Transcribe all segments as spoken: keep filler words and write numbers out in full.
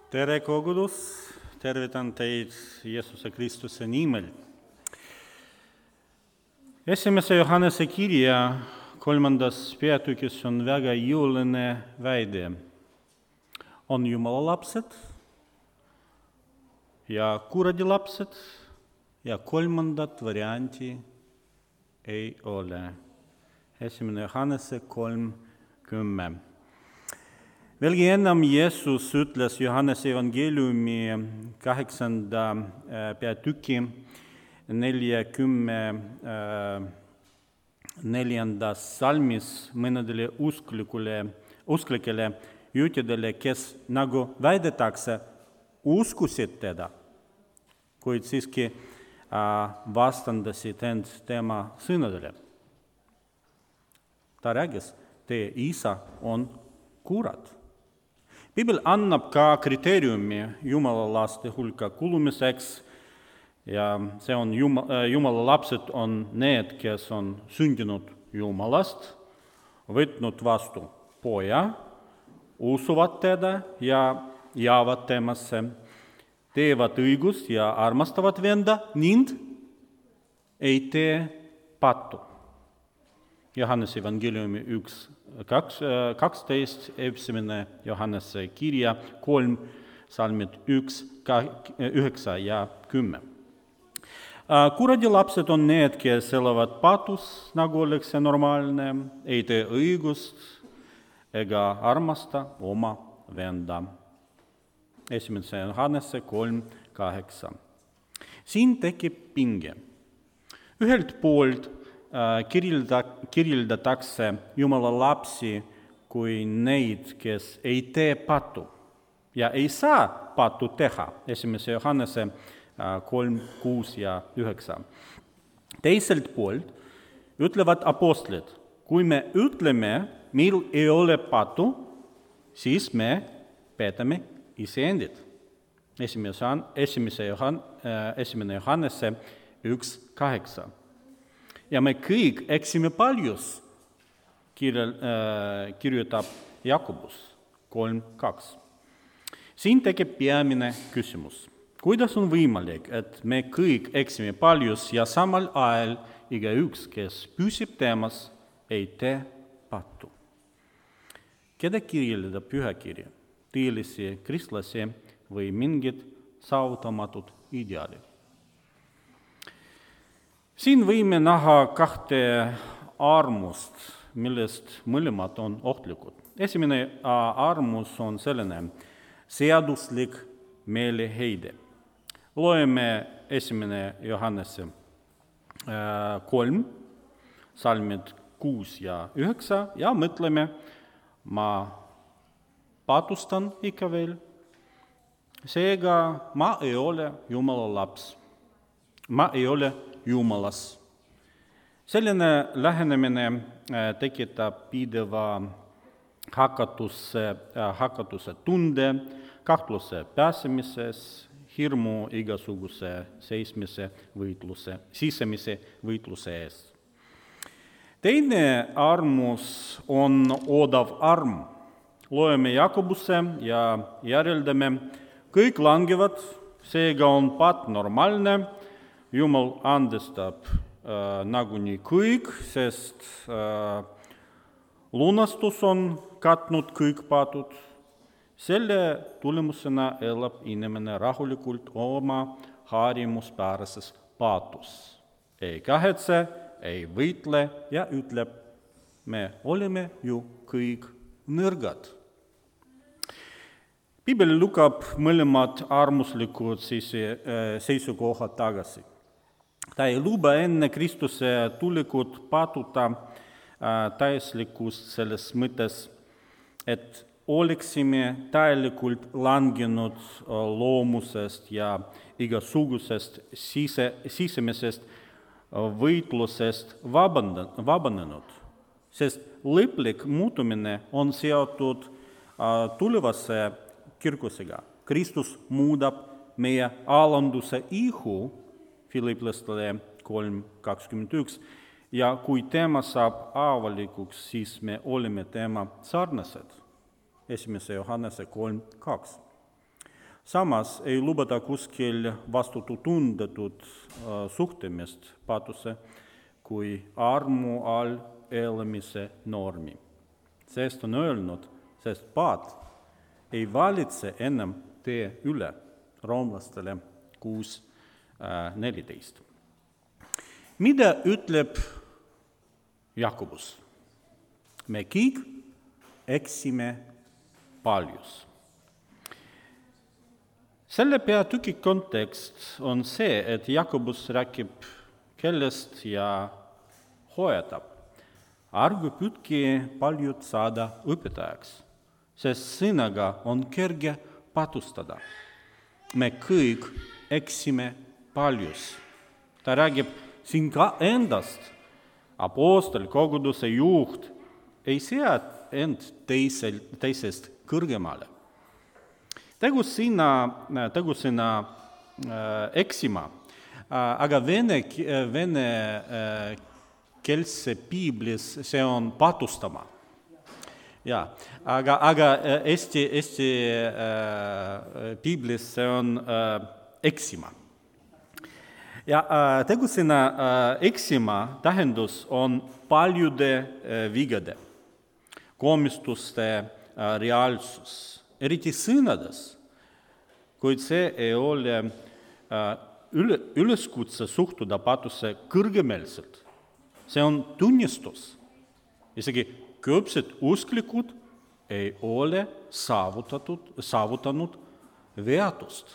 Tere kogudus, tervitan teid Jeesuse Kristuse nimel. Esimese Johannese kirja kolmandas peatükis on väga jõuline väide. On Jumala lapsed ja kuradi lapsed ja kolmandat varianti ei ole. Esimene Johannese kolm kümme. Veelgi enam Jeesus ütles Johannese evangeeliumi kaheksanda peatüki neljakümne neljandas salmis mõnedele usklikule, usklikele juutidele, kes nagu väidetakse uskusid teda, kuid siiski vastandasid end tema sõnadele. Ta rääkis, teie isa on kurat. Piibel annab ka kriteeriumi Jumala laste hulka kuulumiseks ja see on Jumala, Jumala lapsed on need, kes on sündinud Jumalast, võtnud vastu poja, usuvad teda ja jäävad temasse, teevad õigust ja armastavad venda ning ei tee pattu. Johannese evangeeliumi üks, kaks, kaksteist, esimene Johannese kirja, kolm, salmid üks, üheksa ja kümme. Kuradi lapsed on need, kes elavad patus, nagu oleks see normaalne, ei tee õigust ega armasta oma venda. Esimese Johannese kolm, kaheksa. Siin tekib pinge. Ühelt poolt Kirilda, kirildatakse Jumala lapsi kui neid, kes ei tee pattu ja ei saa pattu teha. Esimese Johannese kolm, kuus ja üheksa. Teiselt poolt ütlevad apostlid, kui me ütleme, meil ei ole pattu, siis me peetame iseendid. Esimese Johannese üks, kaheksa. Ja me kõik eksime paljus, kirjutab Jakobus kolm, kaks. Siin tekib peamine küsimus. Kuidas on võimalik, et me kõik eksime paljus ja samal ajal igaüks, kes püsib teemas, ei tee pattu? Keda kirjeldab pühakiri? Tõelisi kristlasi või mingid saavutamatud ideaalid? Siin võime näha kahte armust, millest mõlemad on ohtlikud. Esimene armus on selline seaduslik meeleheide. Loeme esimene Johannese kolm, salmid kuus ja üheksa ja mõtleme, ma patustan ikka veel, seega ma ei ole Jumala laps, ma ei ole Jumalas. Selline lähenemine tekitab pideva hakatuse, hakatuse tunde, kahtluse pääsemises, hirmu igasuguse seismise võitluse, sisemise võitluse ees. Teine armus on odav arm. Loeme Jakobuse ja järeldame, kõik langevad, seega on pat normaalne, Jumal andestab äh, nagunii kõik, sest äh, lunastus on katnud kõik patud. Selle tulemusena elab inimene rahulikult oma harjumuspärases patus. Ei kahetse, ei võitle ja ütleb, me oleme ju kõik nõrgad. Piibel lükkab mõlemad armuslikud seisukohad tagasi. Ta ei luba enne Kristuse tulikut patuta täieslikust selles mõttes, et oleksime täielikult langenud loomusest ja igasugusest sise, sisemisest võitlusest vabanenud, sest lõplik muutumine on seotud tulevase kirkusega. Kristus muudab meie alanduse ihu, Filiplastele kolm, kakskümmend üks, ja kui tema saab avalikuks, siis me oleme tema sarnased. Esimese Johannese kolm, kaks. Samas ei lubata kuskil vastutustundetut suhtumist patuse kui armu all elamise normi. Sest on öelnud, sest paat ei valitse enam tee üle, roomlastele kuus neliteist. Mida ütleb Jakobus? Me kõik eksime paljus. Selle peatüki kontekst on see, et Jakobus räägib kellest ja hoiatab. Ärge püüdke paljud saada õpetajaks, sest sõnaga on kerge patustada. Me kõik eksime paljus. Ta räägib siin ka endast. Apostel, koguduse juht ei sea end teisel, teisest kõrgemale. Tegu sinna, tegu sinna äh, eksima, äh, aga vene, vene äh, keelse piiblis see on patustama. Ja, aga, aga eesti, eesti äh, piiblis see on äh, eksima. Ja äh, tegu sinna äh, eksima tähendus on paljude äh, vigade, komistuste äh, reaalsus. Eriti sõnades, kuid see ei ole üle, üleskutse suhtuda patusse kõrgemeelselt. See on tunnistus. Isegi küpsed usklikud ei ole saavutatud, saavutanud veatust.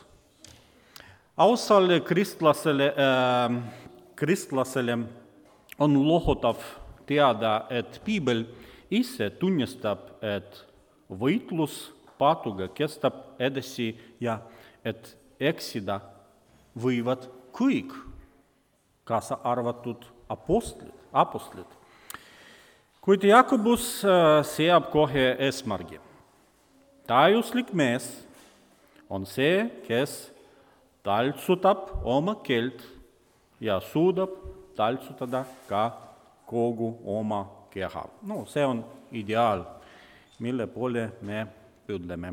Ausale kristlasele, äh, kristlasele on lohutav teada, et piibel ise tunnistab, et võitlus patuga kestab edasi ja et eksida võivad kõik, kaasa arvatud apostlid. apostlid. Kuid Jakobus seab kohe eesmärgi. Täiuslik mees on see, kes taltsutab oma keelt ja suudab taltsutada ka kogu oma keha. No, see on ideaal, mille poole me püüdleme.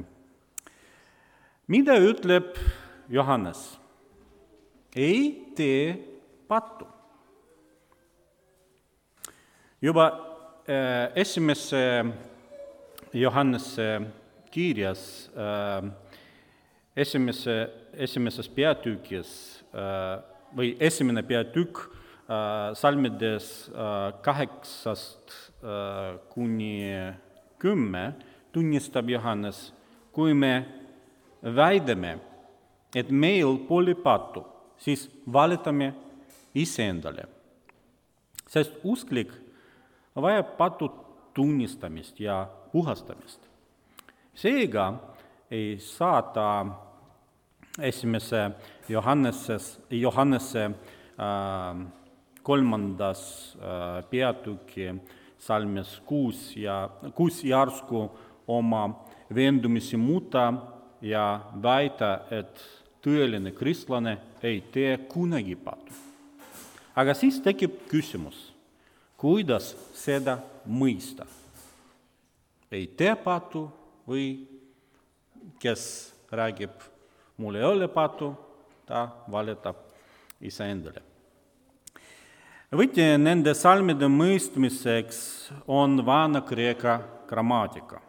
Mida ütleb Johannes? Ei tee pattu. Juba äh, esimese Johannese kirjas, äh, esimese, esimeses peatükis äh, või esimene peatükk äh, salmides äh, kaheksast äh, kuni kümme tunnistab Johannes, kui me väidame, et meil pole pattu, siis valetame iseendale. Sest usklik vajab patu tunnistamist ja puhastamist. Seega ei saa ta esimese Johanneses, Johannese äh, kolmandas äh, peatüki salmes kuus ja kuus järsku oma veendumisi muuta ja väita, et tõeline kristlane ei tee kunagi pattu. Aga siis tekib küsimus, kuidas seda mõista? Ei tee pattu või kes räägib, mul ei ole pattu, ta valetab iseendale. Võti nende salmide mõistmiseks on Vana-Kreeka grammatika.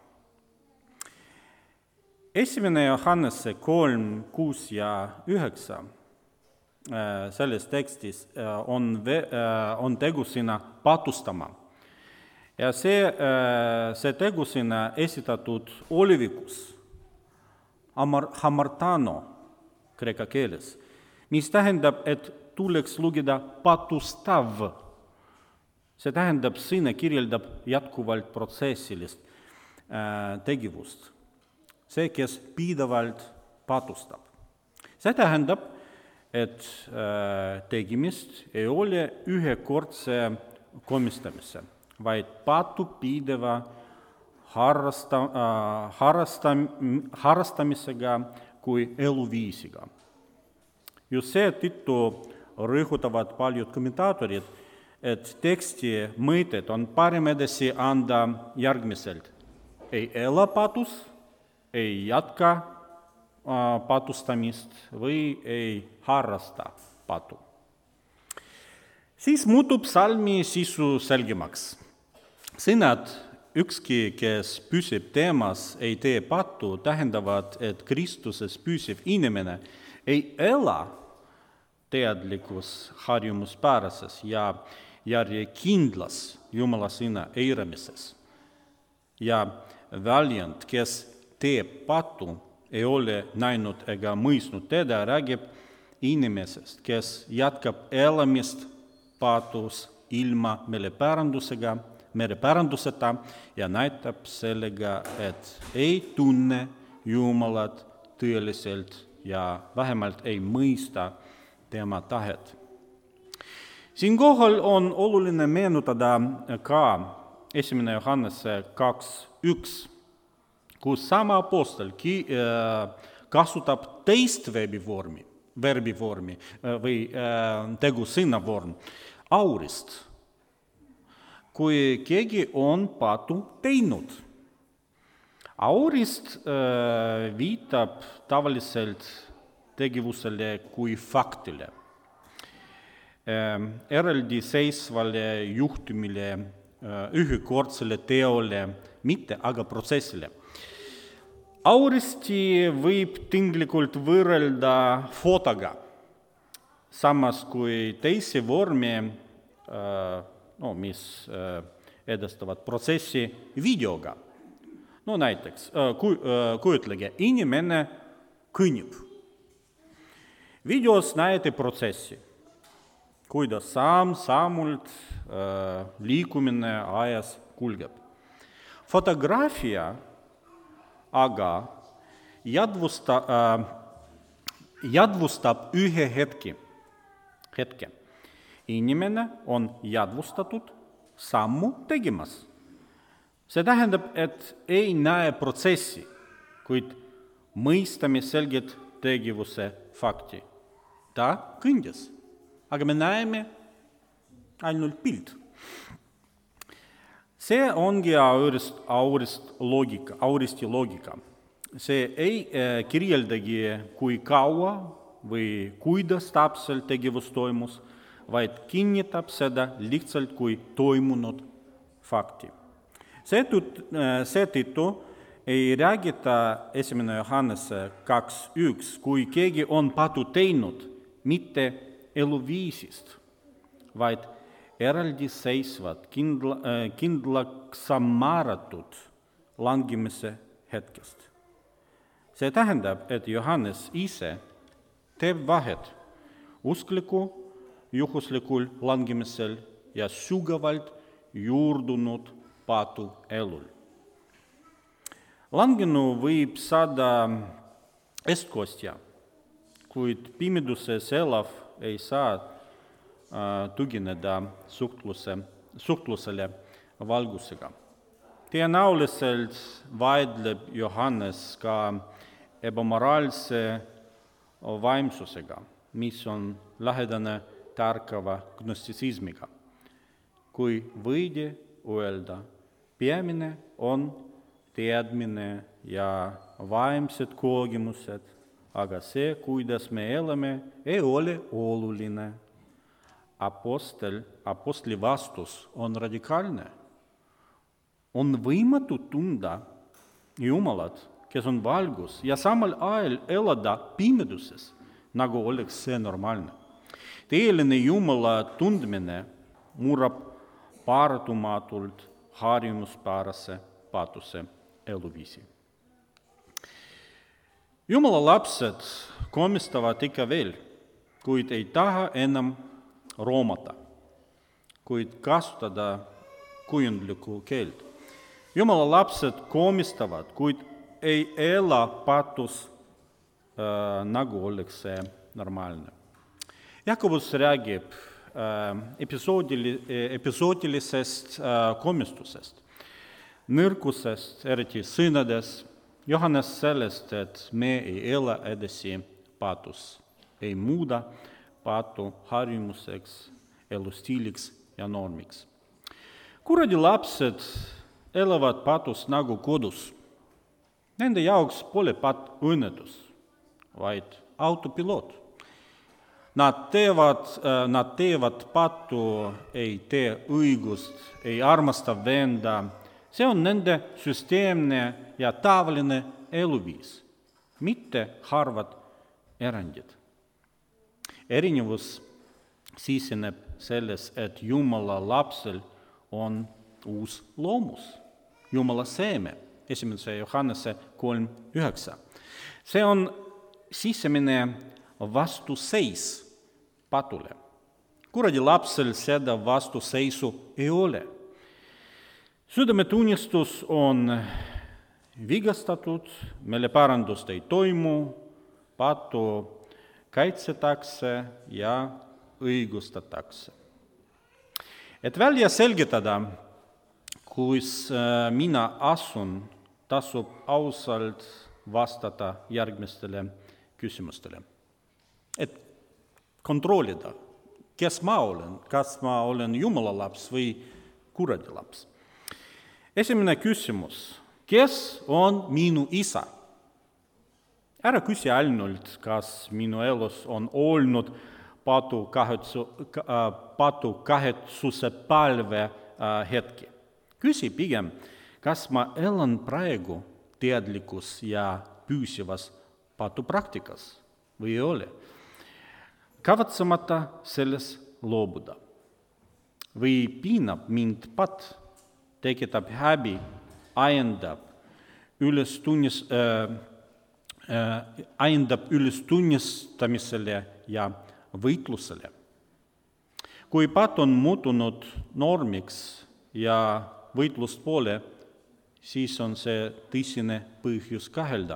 Esimene Johannese kolm, kuus ja üheksa selles tekstis on, on tegusina patustama. Ja see, see tegusina esitatud olivikus, amar, hamartano kreeka keeles, mis tähendab, et tuleks lugeda patustav. See tähendab, sõna kirjeldab jätkuvalt protsessilist äh, tegevust. See, kes pidevalt patustab. See tähendab, et äh, tegemist ei ole ühekordse komistamise, vaid patu pideva harrasta, äh, harrasta, harrastamisega kui eluviisiga. Just seetõttu rõhutavad paljud kommentaatorid, et teksti mõited on parem edasi anda järgmiselt. Ei ela patus, ei jätka patustamist või ei harrasta patu. Siis muutub salmi sisu selgemaks. Sõnad ükski, kes püsib teemas, ei tee patu, tähendavad, et Kristuses püsiv inimene ei ela teadlikus harjumuspärases ja järjekindlas Jumala sõna eiramises. Ja väljend, kes teeb patu, ei ole näinud ega mõistnud teda, räägib inimesest, kes jätkab elamist patus ilma meelepärandusega, meelepäranduseta ja näitab sellega, et ei tunne Jumalat tõeliselt ja vähemalt ei mõista tema tahet. Siinkohal on oluline meenutada ka esimene Johannese kaks üks, kus sama apostel kasutab teist verbivormi, verbivormi või tegusõna vorm, aurist, kui keegi on patu teinud. Aurist viitab tavaliselt tegevusele kui faktile, eraldiseisvale juhtumile, ühekordsele teole, mitte aga protsessile. Auristi võib tinglikult võrrelda fotoga, samas kui teisi vormi, no, mis edastavad protsessi videoga. No näiteks, kujutlege, inimene kõnnib. Videos näete protsessi, kuidas samm-sammult liikumine ajas kulgeb. Fotograafia aga jadvusta, jadvustab ühe hetki. hetke. Inimene on jadvustatud sammu tegemas. See tähendab, et ei näe protsessi, kuid mõistame selget tegevuse fakti. Ta kõndis, aga me näeme ainult pilt. See ongi aurist, aurist loogika, auristi loogika. See ei kirjeldagi, kui kaua või kuidas täpselt tegevus toimus, vaid kinnitab seda lihtsalt kui toimunud fakti. Seetõttu ei räägita esimene Johannese kaks üks, kui keegi on patu teinud, mitte eluviisist, vaid eraldiseisvad, kindla, kindlaks määratud langemise hetkest. See tähendab, et Johannes ise teeb vahet uskliku, juhuslikul langemisel ja sügavalt juurdunud patu elul. Langenu võib saada eestkostja, kuid pimeduses elav ei saa tugineda suhtluse, suhtlusele valgusega. Tõenäoliselt vaidleb Johannes ka ebamoraalse vaimsusega, mis on lähedane tarkava gnostitsismiga. Kui võidi öelda, peamine on teadmine ja vaimsed kogemused, aga see, kuidas me elame, ei ole oluline. Apostel, apostli vastus on radikaalne. On võimatu tunda Jumalat, kes on valgus, ja samal ajal elada pimeduses, nagu oleks see normaalne. Tõeline Jumala tundmine murrab paratumatult harjumuspärase patuse eluviisi. Jumala lapsed komistavad ikka veel, kuid ei taha enam roomata, kuid kasutada kujundlikku keelt. Jumala lapsed komistavad, kuid ei ela patus äh, nagu oleks see normaalne. Jakobus räägib äh, episoodili, episoodilisest äh, komistusest, nõrkusest, eriti sõnades, Johannes sellest, et me ei ela edasi patus, ei muuda patu harjumuseks, elustiiliks ja normiks. Kuradi lapsed elavad patus nagu kodus. Nende jaoks pole pat õnnetus, vaid autopiloot. Nad teevad, nad teevad pattu, ei tee õigust, ei armasta venda. See on nende süsteemne ja tavaline eluviis, mitte harvad erandid. Erinevus siseneb selles, et Jumala lapsel on uus loomus, Jumala seeme, esimese Johannese kolm üheksa. See on sisemine vastuseis patule. Kuradi lapsel seda vastuseisu ei ole. Südametunnistus on vigastatud, meeleparandust ei toimu, patu kaitsetakse ja õigustatakse. Et välja selgitada, kus mina asun, tasub ausalt vastata järgmistele küsimustele. Et kontrollida, kes ma olen, kas ma olen Jumala laps või kuradi laps. Esimene küsimus, kes on minu isa? Ära küsi ainult, kas minu elus on olnud patu, kahetsu, patu kahetsuse palve hetki. Küsi pigem, kas ma elan praegu teadlikus ja püsivas patupraktikas või ei ole. Kavatsemata selles loobuda. Või piinab mind pat, tekitab häbi, ajendab üles tunnis, äh, äh, ajendab üles tunnistamisele ja võitlusele. Kui pat on muutunud normiks ja võitlust pole, siis on see tõsine põhjus kahelda.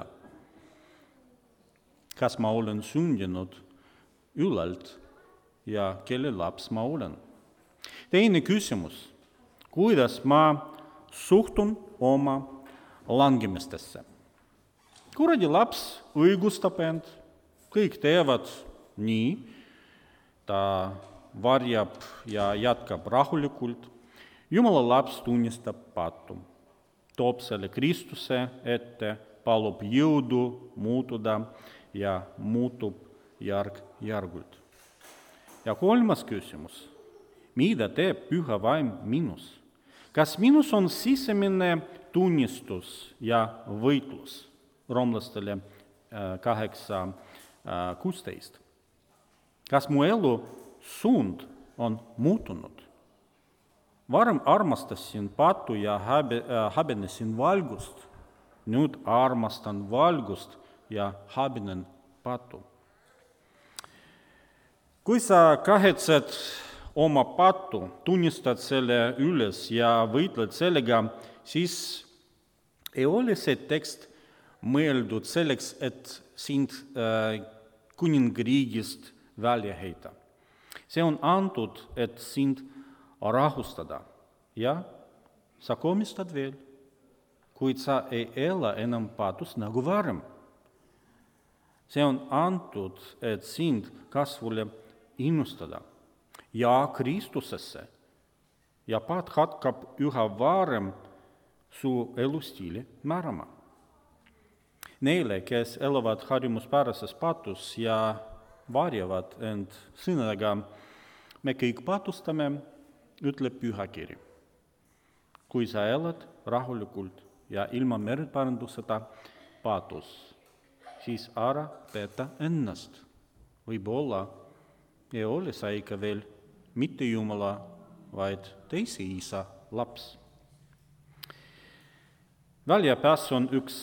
Kas ma olen sündinud ülalt ja kelle laps ma olen? Teine küsimus, kuidas ma suhtun oma langemistesse? Kuradi laps õigustab end, kõik teevad nii, ta varjab ja jätkab rahulikult. Jumala laps tunnistab pattu, toob selle Kristuse ette, palub jõudu muutuda ja muutub järg-järgult. Ja kolmas küsimus, mida teeb püha vaim minus? Kas minus on sisemine tunnistus ja võitlus? Roomlastele kaheksa kuusteist. Kas mu elu suund on muutunud? Varem armastasin patu ja häbe, häbenesin valgust. Nüüd armastan valgust ja häbenen patu. Kui sa kahetsed oma patu, tunnistad selle üles ja võitled sellega, siis ei ole see tekst mõeldud selleks, et sind äh, kuningriigist välja heita. See on antud, et sind rahustada ja sa komistad veel, kuid sa ei ela enam patus nagu varem. See on antud, et sind kasvule innustada ja Kristusesse ja pat hakkab üha varem su elustiili määrama. Neile, kes elavad harjumuspärases patus ja varjavad end sõnadega, me kõik patustame, ütleb pühakiri. Kui sa elad rahulikult ja ilma meeleparanduseta patus, siis ära peta ennast. Võib-olla ei ole sa ikka veel mitte Jumala, vaid teise isa laps. Väljapääs on üks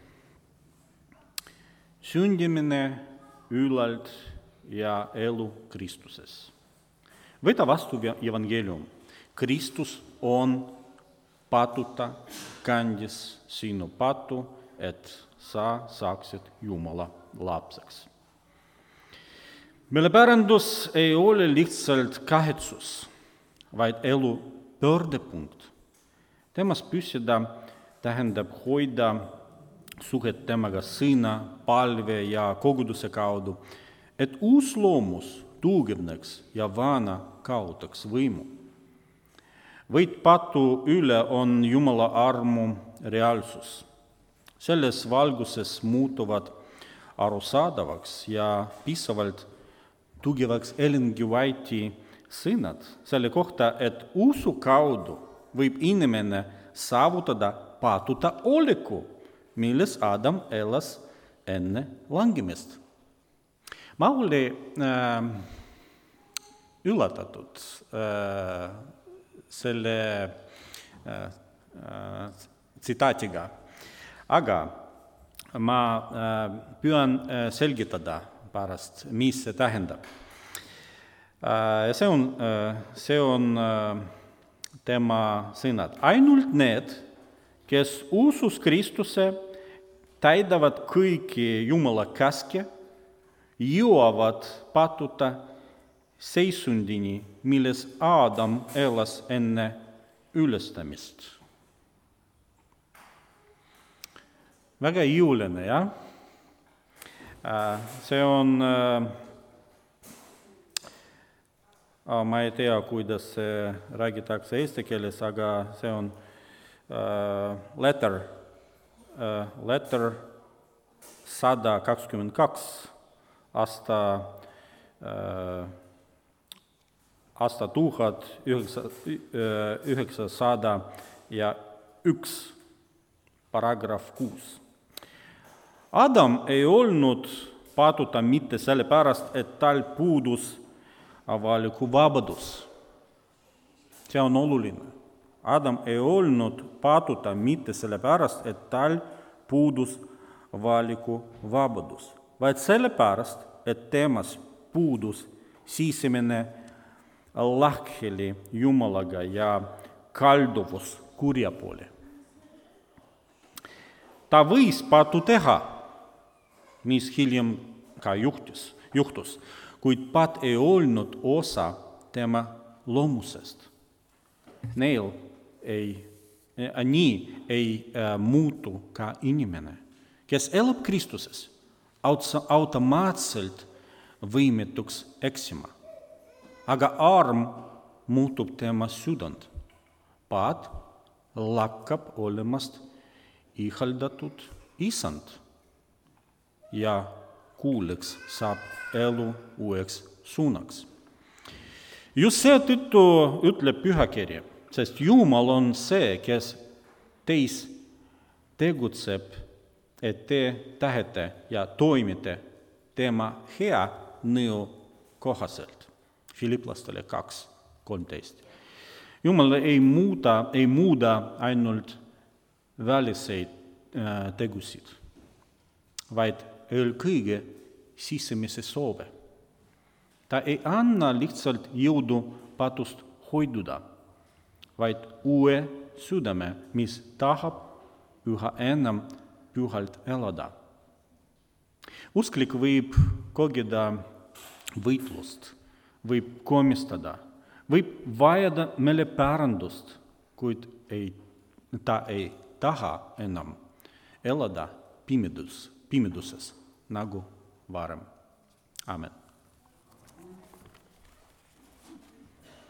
sündimine ülalt ja elu Kristuses. Võta vastu evangeelium. Kristus on patuta, kandis sinu patu, et sa saaksid Jumala lapseks. Meelepärandus ei ole lihtsalt kahetsus, vaid elu pöördepunkt. Temas püsida tähendab hoida suhet temaga sõna, palve ja koguduse kaudu, et uus loomus tugevneks ja vana kaotaks võimu. Võit patu üle on Jumala armu reaalsus. Selles valguses muutuvad arusaadavaks ja piisavalt tugevaks Ellen G. White'i sõnad selle kohta, et usu kaudu võib inimene saavutada patuta oleku, milles Adam elas enne langemist. Ma olin äh, üllatatud äh, selle äh, äh, tsitaatiga, aga ma äh, püüan äh, selgitada pärast, mis see tähendab. Äh, see on, äh, see on äh, tema sõnad. Ainult need, kes usus Kristuse, täidavad kõiki Jumala käske, jõuavad patuta seisundini, milles Adam elas enne ülestamist. Väga jõuline, jah? See on, ma ei tea, kuidas see räägitakse eesti keeles, aga see on letter, letter sada kakskümmend kaks, aasta, aasta tuhat üheksasada ja üks, paragrahv kuus. Adam ei olnud patuta mitte sellepärast, et tal puudus avaliku vabadus. See on oluline. Adam ei olnud patuta mitte sellepärast, et tal puudus avaliku vabadus, vaid sellepärast, et temas puudus sisemine lahkheli Jumalaga ja kalduvus kurja poole. Ta võis patu teha, mis hiljem ka juhtus, juhtus, kuid pat ei olnud osa tema loomusest. Neil ei, nii ei äh, muutu ka inimene, kes elab Kristuses, automaatselt võimetuks eksima. Aga arm muutub tema südant. Pat lakkab olemast ihaldatud isand ja kuuleks saab elu uueks suunaks. Just seetõttu ütleb Pühakiri, sest Jumal on see, kes teis tegutseb, et te tahete ja toimite tema hea nõu kohaselt. Filiplastele kaks kolmteist. Jumal ei muuda, ei muuda ainult väliseid äh, tegusid, vaid eelkõige sisemise soove. Ta ei anna lihtsalt jõudu patust hoiduda, vaid uue südame, mis tahab üha enam pühalt elada. Usklik võib kogeda võitlust, võib komistada, võib vajada meelepärandust, kuid ei, ta ei taha enam elada pimedus, pimeduses nagu varem. Amen.